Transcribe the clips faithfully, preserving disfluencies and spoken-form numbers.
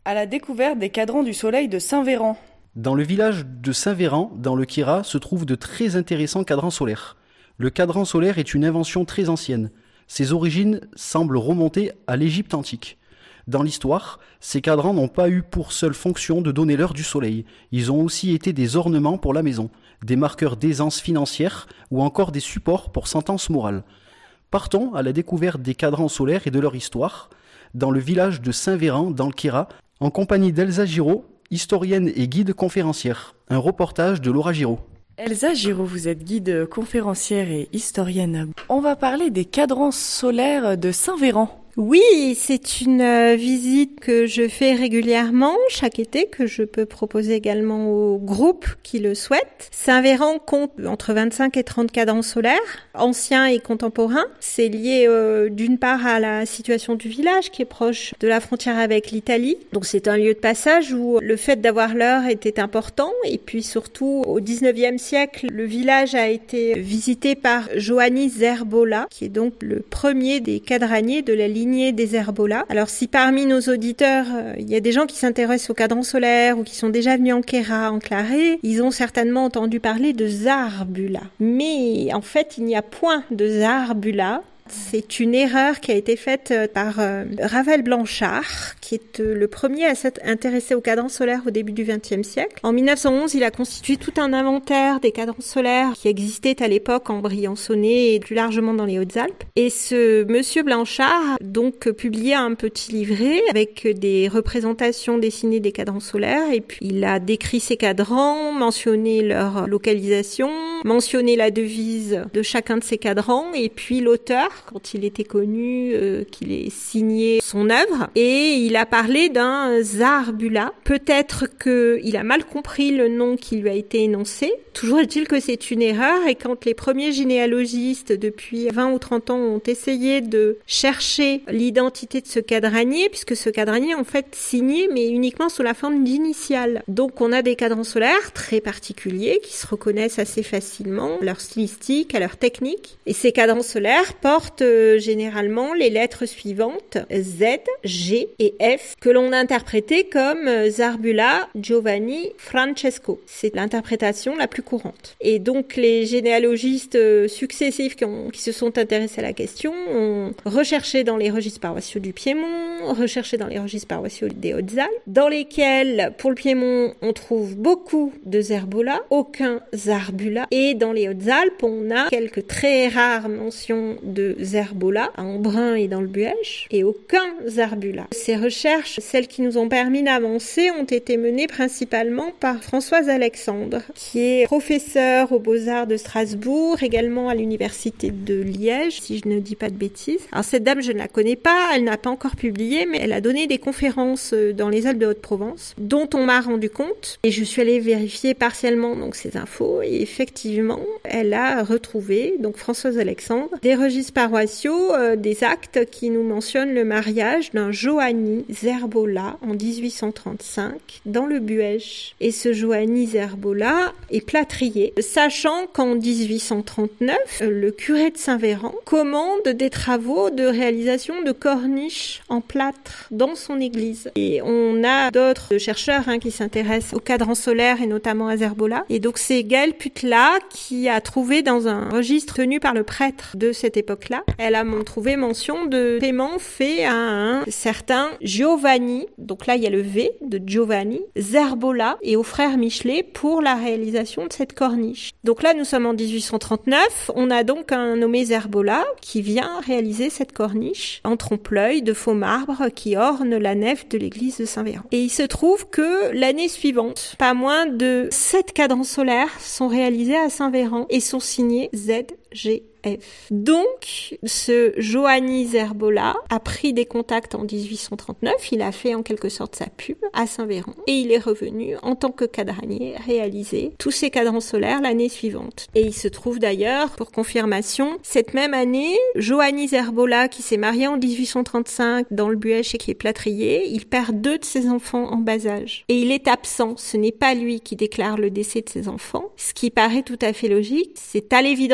À la découverte des cadrans du soleil de Saint-Véran. Dans le village de Saint-Véran, dans le Queyras, se trouvent de très intéressants cadrans solaires. Le cadran solaire est une invention très ancienne. Ses origines semblent remonter à l'Égypte antique. Dans l'histoire, ces cadrans n'ont pas eu pour seule fonction de donner l'heure du soleil. Ils ont aussi été des ornements pour la maison, des marqueurs d'aisance financière ou encore des supports pour sentences morales. Partons à la découverte des cadrans solaires et de leur histoire, dans le village de Saint-Véran, dans le Queyras, en compagnie d'Elsa Giraud, historienne et guide conférencière. Un reportage de Laura Giraud. Elsa Giraud, vous êtes guide conférencière et historienne. On va parler des cadrans solaires de Saint-Véran. Oui, c'est une euh, visite que je fais régulièrement chaque été, que je peux proposer également aux groupes qui le souhaitent. Saint-Véran compte entre vingt-cinq et trente cadrans solaires, anciens et contemporains. C'est lié euh, d'une part à la situation du village qui est proche de la frontière avec l'Italie. Donc c'est un lieu de passage où le fait d'avoir l'heure était important. Et puis surtout, au dix-neuvième siècle, le village a été visité par Giovanni Zerbola, qui est donc le premier des cadraniers de la ligne des Zerbola. Alors si parmi nos auditeurs, euh, il y a des gens qui s'intéressent aux cadrans solaires ou qui sont déjà venus en Queyras, en Clarée, ils ont certainement entendu parler de Zarbula. Mais en fait, il n'y a point de Zarbula. C'est une erreur qui a été faite par euh, Ravel Blanchard, qui est euh, le premier à s'être intéressé aux cadrans solaires au début du vingtième siècle. En mille neuf cent onze, il a constitué tout un inventaire des cadrans solaires qui existaient à l'époque en Briançonnais et plus largement dans les Hautes-Alpes. Et ce monsieur Blanchard a donc publié un petit livret avec des représentations dessinées des cadrans solaires, et puis il a décrit ces cadrans, mentionné leur localisation, mentionné la devise de chacun de ces cadrans, et puis l'auteur, quand il était connu, euh, qu'il ait signé son œuvre, et il a parlé d'un Zarbula. Peut-être qu'il a mal compris le nom qui lui a été énoncé. Toujours est-il que c'est une erreur, et quand les premiers généalogistes, depuis vingt ou trente ans, ont essayé de chercher l'identité de ce cadranier, puisque ce cadranier, en fait, signé, mais uniquement sous la forme d'initiales. Donc on a des cadrans solaires très particuliers, qui se reconnaissent assez facilement, à leur stylistique, à leur technique, et ces cadrans solaires portent euh, généralement les lettres suivantes, Z, G et F, que l'on a interprétées comme euh, Zarbula Giovanni Francesco. C'est l'interprétation la plus courante. Et donc les généalogistes euh, successifs qui, ont, qui se sont intéressés à la question ont recherché dans les registres paroissiaux du Piémont, recherché dans les registres paroissiaux des Hautes-Alpes, dans lesquels, pour le Piémont, on trouve beaucoup de Zerbola, aucun Zarbula, et dans les Hautes-Alpes, on a quelques très rares mentions de Zerbola, à Embrun et dans le Buëch, et aucun Zarbula. Ces recherches, celles qui nous ont permis d'avancer, ont été menées principalement par Françoise Alexandre, qui est professeure aux Beaux-Arts de Strasbourg, également à l'université de Liège, si je ne dis pas de bêtises. Alors cette dame, je ne la connais pas, elle n'a pas encore publié, mais elle a donné des conférences dans les Alpes de Haute-Provence, dont on m'a rendu compte, et je suis allée vérifier partiellement donc ces infos, et effectivement, elle a retrouvé, donc Françoise Alexandre, des registres paroissiaux, euh, des actes qui nous mentionnent le mariage d'un Giovanni Zerbola en dix-huit cent trente-cinq dans le Buëch. Et ce Giovanni Zerbola est plâtrier, sachant qu'en dix-huit cent trente-neuf, le curé de Saint-Véran commande des travaux de réalisation de corniches en plâtre dans son église. Et on a d'autres chercheurs hein, qui s'intéressent aux cadrans solaires et notamment à Zerbola. Et donc c'est Gaëlle Putla qui a trouvé dans un registre tenu par le prêtre de cette époque-là, elle a trouvé mention de paiement fait à un certain Giovanni, donc là il y a le V de Giovanni, Zerbola, et au frère Michelet pour la réalisation de cette corniche. Donc là nous sommes en dix-huit cent trente-neuf, on a donc un nommé Zerbola qui vient réaliser cette corniche en trompe-l'œil de faux marbre qui orne la nef de l'église de Saint-Véran. Et il se trouve que l'année suivante, pas moins de sept cadrans solaires sont réalisés à Saint-Véran et sont signés Z G F. Donc, ce Giovanni Zerbola a pris des contacts en dix-huit cent trente-neuf, il a fait en quelque sorte sa pub à Saint-Véran et il est revenu en tant que cadranier réaliser tous ces cadrans solaires l'année suivante. Et il se trouve d'ailleurs, pour confirmation, cette même année, Giovanni Zerbola qui s'est marié en dix-huit cent trente-cinq dans le Buëch et qui est plâtrier, il perd deux de ses enfants en bas âge. Et il est absent, ce n'est pas lui qui déclare le décès de ses enfants, ce qui paraît tout à fait logique. C'est à l'évidence notre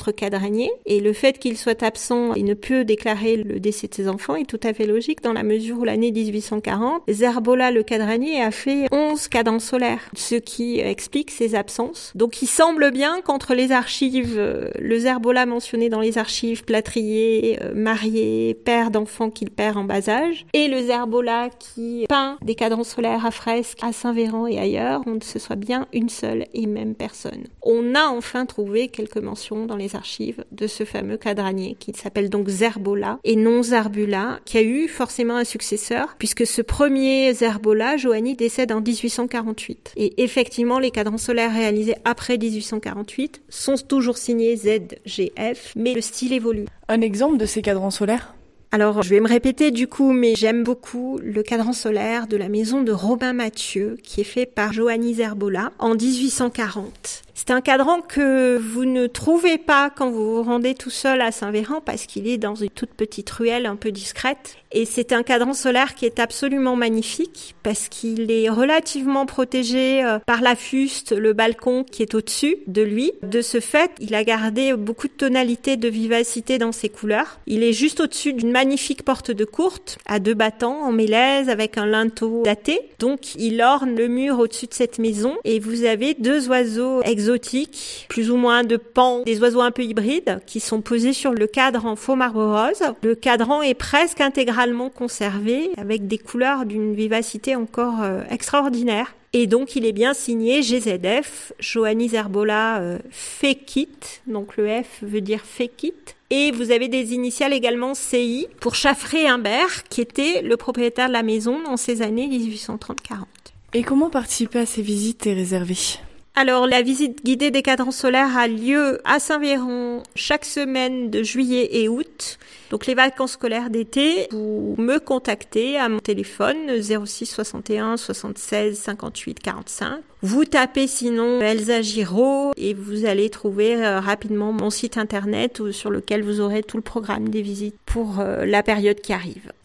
maître cadranier. Et le fait qu'il soit absent et ne peut déclarer le décès de ses enfants est tout à fait logique dans la mesure où l'année dix-huit cent quarante, Zerbola le cadranier a fait onze cadrans solaires, ce qui explique ses absences. Donc il semble bien qu'entre les archives, le Zerbola mentionné dans les archives, plâtrier, marié, père d'enfants qu'il perd en bas âge, et le Zerbola qui peint des cadrans solaires à fresque à Saint-Véran et ailleurs, on ce soit bien une seule et même personne. On a enfin trouvé quelques mentions dans les archives de ce fameux cadranier qui s'appelle donc Zerbola et non Zarbula, qui a eu forcément un successeur puisque ce premier Zerbola, Johanny, décède en dix-huit cent quarante-huit. Et effectivement, les cadrans solaires réalisés après dix-huit cent quarante-huit sont toujours signés Z G F, mais le style évolue. Un exemple de ces cadrans solaires ? Alors, je vais me répéter du coup, mais j'aime beaucoup le cadran solaire de la maison de Robin Mathieu, qui est fait par Johanny Zerbola en dix-huit cent quarante. C'est un cadran que vous ne trouvez pas quand vous vous rendez tout seul à Saint-Véran parce qu'il est dans une toute petite ruelle un peu discrète. Et c'est un cadran solaire qui est absolument magnifique parce qu'il est relativement protégé par la fuste, le balcon qui est au-dessus de lui. De ce fait, il a gardé beaucoup de tonalité, de vivacité dans ses couleurs. Il est juste au-dessus d'une magnifique porte de courte à deux battants en mélèze avec un linteau daté. Donc, il orne le mur au-dessus de cette maison et vous avez deux oiseaux exotiques exotiques, plus ou moins de pan, des oiseaux un peu hybrides qui sont posés sur le cadre en faux marbre rose. Le cadran est presque intégralement conservé avec des couleurs d'une vivacité encore euh, extraordinaire. Et donc, il est bien signé G Z F, Johanny Zerbola euh, Fekit, donc le F veut dire Fekit. Et vous avez des initiales également C I pour Chaffré Humbert, qui était le propriétaire de la maison dans ces années dix-huit cent trente quarante. Et comment participer à ces visites est réservé ? Alors, la visite guidée des cadrans solaires a lieu à Saint-Véran chaque semaine de juillet et août. Donc, les vacances scolaires d'été, vous me contactez à mon téléphone zéro six soixante et un soixante-seize cinquante-huit quarante-cinq. Vous tapez sinon Elsa Giraud et vous allez trouver euh, rapidement mon site internet sur lequel vous aurez tout le programme des visites pour euh, la période qui arrive.